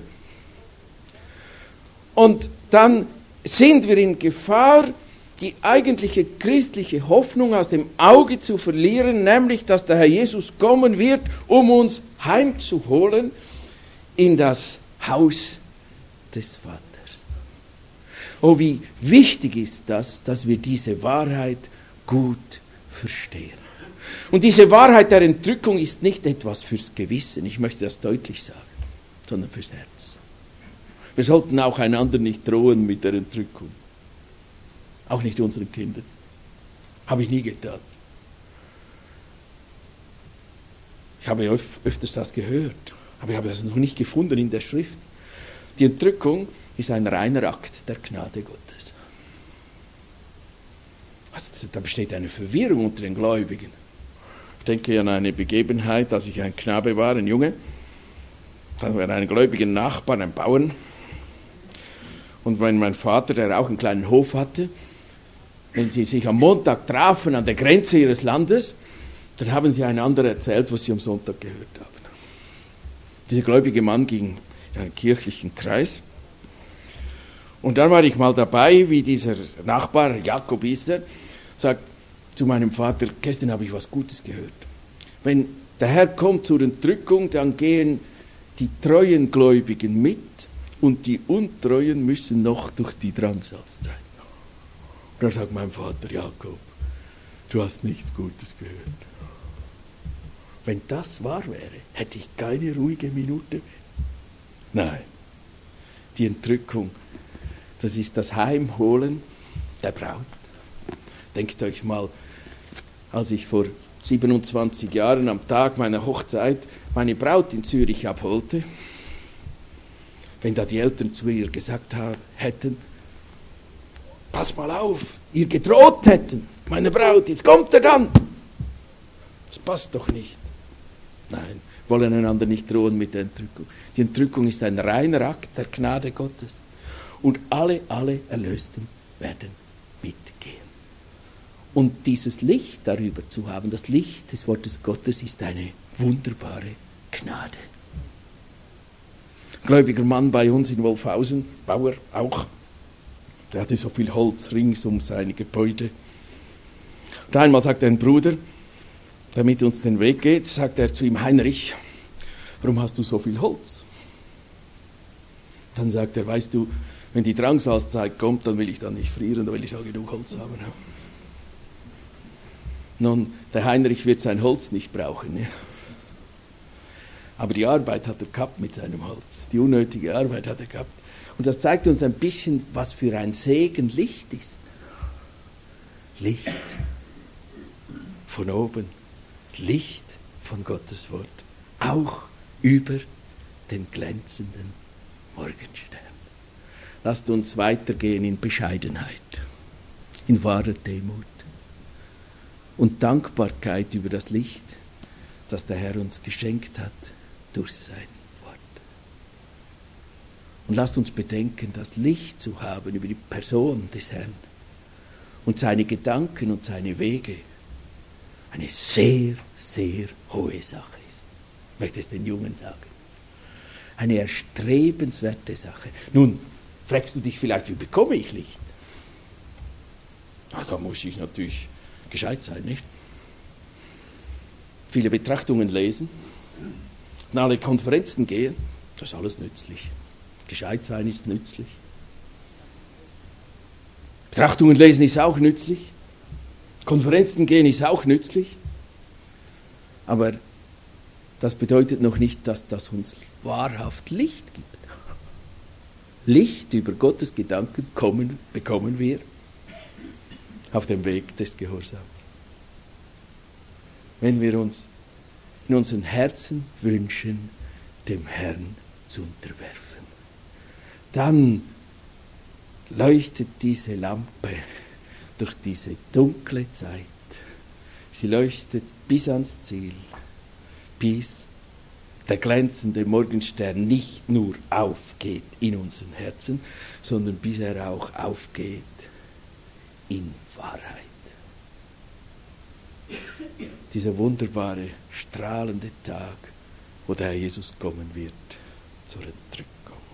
Und dann sind wir in Gefahr, die eigentliche christliche Hoffnung aus dem Auge zu verlieren, nämlich, dass der Herr Jesus kommen wird, um uns heimzuholen in das Haus des Vaters. Oh, wie wichtig ist das, dass wir diese Wahrheit gut verstehen. Und diese Wahrheit der Entrückung ist nicht etwas fürs Gewissen, ich möchte das deutlich sagen, sondern fürs Herz. Wir sollten auch einander nicht drohen mit der Entrückung. Auch nicht unseren Kindern. Habe ich nie getan. Ich habe öf- öfters das gehört, aber ich habe das noch nicht gefunden in der Schrift. Die Entrückung ist ein reiner Akt der Gnade Gottes. Also, da besteht eine Verwirrung unter den Gläubigen. Ich denke an eine Begebenheit, als ich ein Knabe war, ein Junge. Da hatten wir einen gläubigen Nachbarn, einen Bauern. Und wenn mein Vater, der auch einen kleinen Hof hatte, wenn sie sich am Montag trafen an der Grenze ihres Landes, dann haben sie einander erzählt, was sie am Sonntag gehört haben. Dieser gläubige Mann ging in einen kirchlichen Kreis. Und dann war ich mal dabei, wie dieser Nachbar, Jakob ist er, sagt zu meinem Vater, gestern habe ich was Gutes gehört. Wenn der Herr kommt zur Entrückung, dann gehen die treuen Gläubigen mit und die Untreuen müssen noch durch die Drangsalzzeit. Und dann sagt mein Vater, Jakob, du hast nichts Gutes gehört. Wenn das wahr wäre, hätte ich keine ruhige Minute mehr. Nein, die Entrückung, das ist das Heimholen der Braut. Denkt euch mal, als ich vor siebenundzwanzig Jahren am Tag meiner Hochzeit meine Braut in Zürich abholte, wenn da die Eltern zu ihr gesagt haben, hätten, pass mal auf, ihr gedroht hätten, meine Braut, jetzt kommt er dann. Das passt doch nicht. Nein, wollen einander nicht drohen mit der Entrückung. Die Entrückung ist ein reiner Akt der Gnade Gottes. Und alle, alle Erlösten werden mitgehen. Und dieses Licht darüber zu haben, das Licht des Wortes Gottes, ist eine wunderbare Gnade. Ein gläubiger Mann bei uns in Wolfhausen, Bauer auch, der hatte so viel Holz rings um seine Gebäude. Und einmal sagt ein Bruder, der mit uns den Weg geht, sagt er zu ihm, Heinrich, warum hast du so viel Holz? Dann sagt er, weißt du, wenn die Drangsalzzeit kommt, dann will ich da nicht frieren, da will ich auch genug Holz haben. Nun, der Heinrich wird sein Holz nicht brauchen. Ja? Aber die Arbeit hat er gehabt mit seinem Holz. Die unnötige Arbeit hat er gehabt. Und das zeigt uns ein bisschen, was für ein Segen Licht ist. Licht von oben. Licht von Gottes Wort. Auch über den glänzenden Morgenstern. Lasst uns weitergehen in Bescheidenheit, in wahrer Demut und Dankbarkeit über das Licht, das der Herr uns geschenkt hat durch sein Wort. Und lasst uns bedenken, das Licht zu haben über die Person des Herrn und seine Gedanken und seine Wege eine sehr, sehr hohe Sache ist. Ich möchte es den Jungen sagen. Eine erstrebenswerte Sache. Nun, fragst du dich vielleicht, wie bekomme ich Licht? Na, da muss ich natürlich gescheit sein, nicht? Viele Betrachtungen lesen, in alle Konferenzen gehen, das ist alles nützlich. Gescheit sein ist nützlich. Betrachtungen lesen ist auch nützlich. Konferenzen gehen ist auch nützlich. Aber das bedeutet noch nicht, dass das uns wahrhaft Licht gibt. Licht über Gottes Gedanken kommen, bekommen wir auf dem Weg des Gehorsams. Wenn wir uns in unseren Herzen wünschen, dem Herrn zu unterwerfen, dann leuchtet diese Lampe durch diese dunkle Zeit. Sie leuchtet bis ans Ziel, bis der glänzende Morgenstern nicht nur aufgeht in unseren Herzen, sondern bis er auch aufgeht in Wahrheit. Dieser wunderbare, strahlende Tag, wo der Herr Jesus kommen wird zur Entrückung.